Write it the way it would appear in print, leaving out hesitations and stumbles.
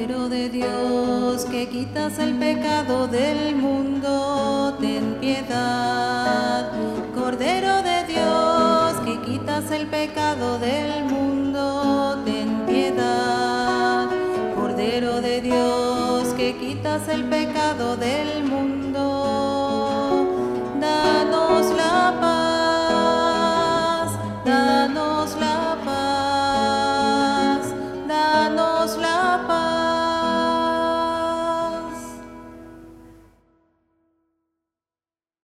Cordero de Dios, que quitas el pecado del mundo, ten piedad. Cordero de Dios, que quitas el pecado del mundo, ten piedad. Cordero de Dios, que quitas el pecado